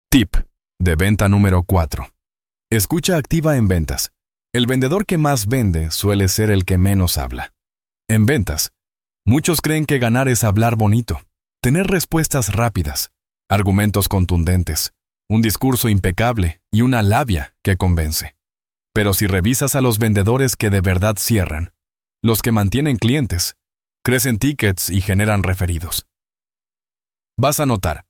Tip de venta número 4. Escucha activa en ventas. El vendedor que más vende suele ser el que menos habla. En ventas, muchos creen que ganar es hablar bonito, tener respuestas rápidas, argumentos contundentes, un discurso impecable y una labia que convence. Pero si revisas a los vendedores que de verdad cierran, los que mantienen clientes, crecen tickets y generan referidos, vas a notar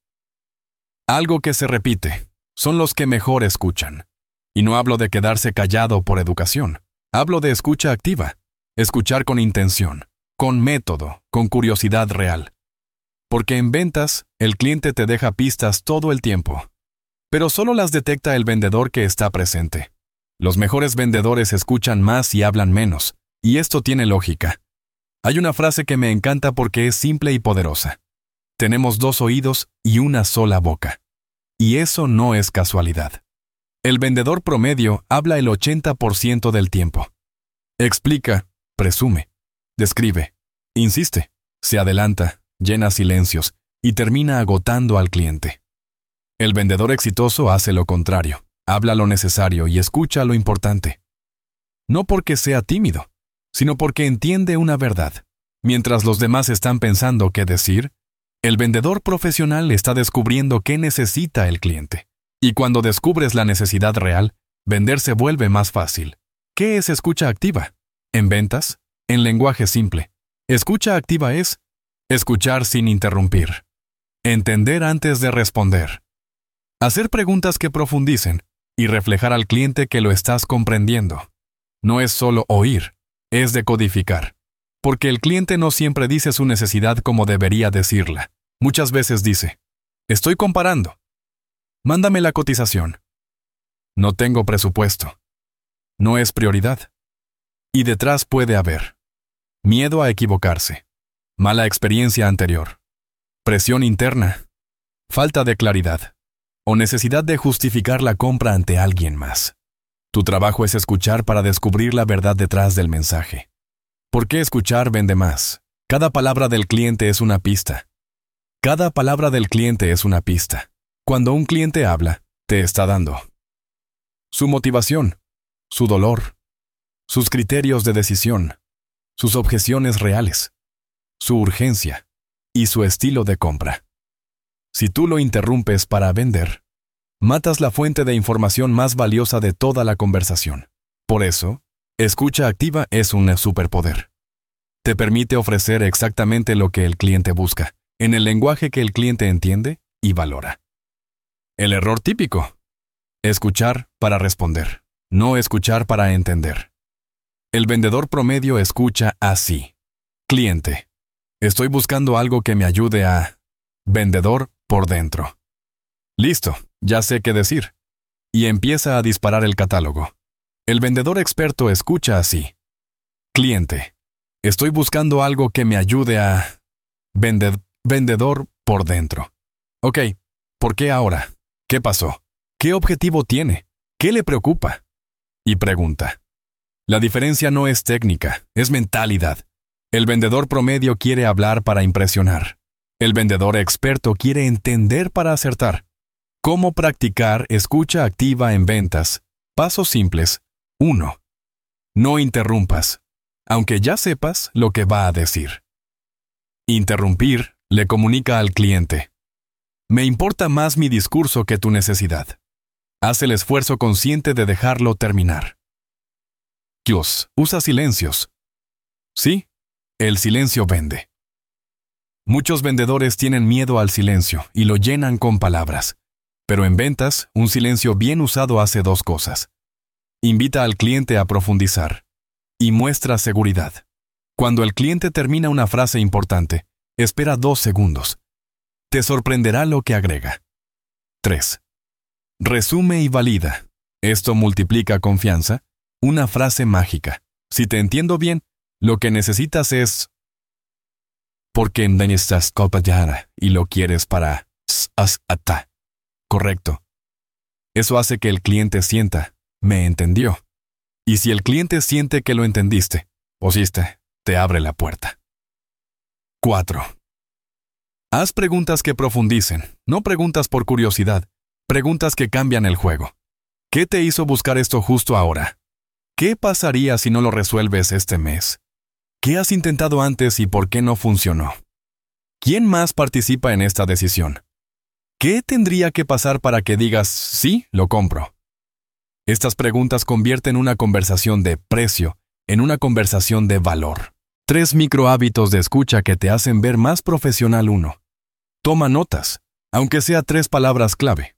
algo que se repite: son los que mejor escuchan. Y no hablo de quedarse callado por educación. Hablo de escucha activa. Escuchar con intención, con método, con curiosidad real. Porque en ventas, el cliente te deja pistas todo el tiempo. Pero solo las detecta el vendedor que está presente. Los mejores vendedores escuchan más y hablan menos. Y esto tiene lógica. Hay una frase que me encanta porque es simple y poderosa. Tenemos 2 oídos y una sola boca. Y eso no es casualidad. El vendedor promedio habla el 80% del tiempo. Explica, presume, describe, insiste, se adelanta, llena silencios y termina agotando al cliente. El vendedor exitoso hace lo contrario, habla lo necesario y escucha lo importante. No porque sea tímido, sino porque entiende una verdad. Mientras los demás están pensando qué decir, el vendedor profesional está descubriendo qué necesita el cliente. Y cuando descubres la necesidad real, vender se vuelve más fácil. ¿Qué es escucha activa? En ventas, en lenguaje simple, escucha activa es escuchar sin interrumpir, entender antes de responder, hacer preguntas que profundicen y reflejar al cliente que lo estás comprendiendo. No es solo oír, es decodificar. Porque el cliente no siempre dice su necesidad como debería decirla. Muchas veces dice: estoy comparando. Mándame la cotización. No tengo presupuesto. No es prioridad. Y detrás puede haber miedo a equivocarse, mala experiencia anterior, presión interna, falta de claridad o necesidad de justificar la compra ante alguien más. Tu trabajo es escuchar para descubrir la verdad detrás del mensaje. ¿Por qué escuchar vende más? Cada palabra del cliente es una pista. Cada palabra del cliente es una pista. Cuando un cliente habla, te está dando su motivación, su dolor, sus criterios de decisión, sus objeciones reales, su urgencia y su estilo de compra. Si tú lo interrumpes para vender, matas la fuente de información más valiosa de toda la conversación. Por eso, escucha activa es un superpoder. Te permite ofrecer exactamente lo que el cliente busca, en el lenguaje que el cliente entiende y valora. El error típico: escuchar para responder, no escuchar para entender. El vendedor promedio escucha así: cliente, estoy buscando algo que me ayude a... Vendedor por dentro. Listo, ya sé qué decir. Y empieza a disparar el catálogo. El vendedor experto escucha así: cliente, estoy buscando algo que me ayude a... Vendedor por dentro. Ok, ¿por qué ahora? ¿Qué pasó? ¿Qué objetivo tiene? ¿Qué le preocupa? Y pregunta. La diferencia no es técnica, es mentalidad. El vendedor promedio quiere hablar para impresionar. El vendedor experto quiere entender para acertar. ¿Cómo practicar escucha activa en ventas? Pasos simples. 1. No interrumpas, aunque ya sepas lo que va a decir. Interrumpir le comunica al cliente: me importa más mi discurso que tu necesidad. Haz el esfuerzo consciente de dejarlo terminar. Usa silencios. Sí, el silencio vende. Muchos vendedores tienen miedo al silencio y lo llenan con palabras. Pero en ventas, un silencio bien usado hace 2 cosas. Invita al cliente a profundizar y muestra seguridad. Cuando el cliente termina una frase importante, espera 2 segundos. Te sorprenderá lo que agrega. 3. Resume y valida. Esto multiplica confianza. Una frase mágica. Si te entiendo bien, lo que necesitas es... porque necesitas copayara y lo quieres para... ata. Correcto. Eso hace que el cliente sienta: me entendió. Y si el cliente siente que lo entendiste, te abre la puerta. 4. Haz preguntas que profundicen, no preguntas por curiosidad, Preguntas que cambian el juego. ¿Qué te hizo buscar esto justo ahora? ¿Qué pasaría si no lo resuelves este mes? ¿Qué has intentado antes y por qué no funcionó? ¿Quién más participa en esta decisión? ¿Qué tendría que pasar para que digas, sí, lo compro? Estas preguntas convierten una conversación de precio en una conversación de valor. 3 microhábitos de escucha que te hacen ver más profesional. 1. Toma notas, aunque sea 3 palabras clave.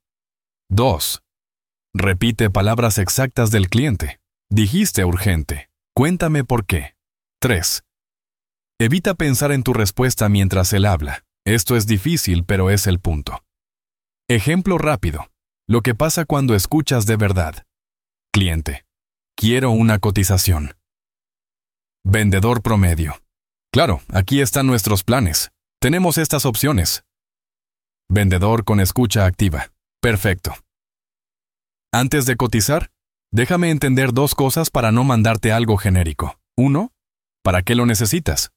2. Repite palabras exactas del cliente. Dijiste urgente. Cuéntame por qué. 3. Evita pensar en tu respuesta mientras él habla. Esto es difícil, pero es el punto. Ejemplo rápido. Lo que pasa cuando escuchas de verdad. Cliente. Quiero una cotización. Vendedor promedio. Claro, aquí están nuestros planes. Tenemos estas opciones. Vendedor con escucha activa. Perfecto. Antes de cotizar, déjame entender 2 cosas para no mandarte algo genérico. 1. ¿Para qué lo necesitas?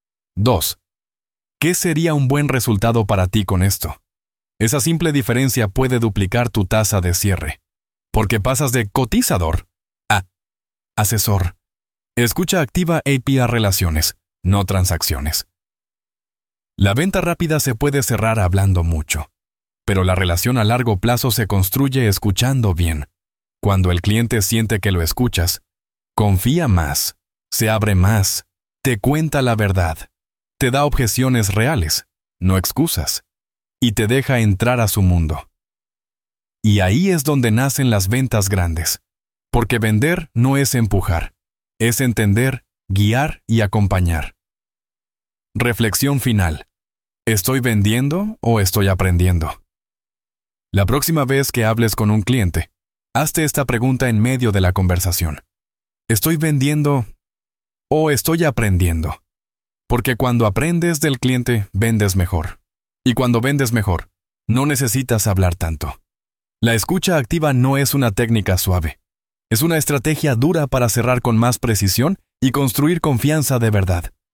2. ¿Qué sería un buen resultado para ti con esto? Esa simple diferencia puede duplicar tu tasa de cierre. Porque pasas de cotizador a asesor. Escucha activa API relaciones, no transacciones. La venta rápida se puede cerrar hablando mucho, pero la relación a largo plazo se construye escuchando bien. Cuando el cliente siente que lo escuchas, confía más, se abre más, te cuenta la verdad, te da objeciones reales, no excusas, y te deja entrar a su mundo. Y ahí es donde nacen las ventas grandes, porque vender no es empujar, es entender, guiar y acompañar. Reflexión final. ¿Estoy vendiendo o estoy aprendiendo? La próxima vez que hables con un cliente, hazte esta pregunta en medio de la conversación. ¿Estoy vendiendo o estoy aprendiendo? Porque cuando aprendes del cliente, vendes mejor. Y cuando vendes mejor, no necesitas hablar tanto. La escucha activa no es una técnica suave. Es una estrategia dura para cerrar con más precisión y construir confianza de verdad.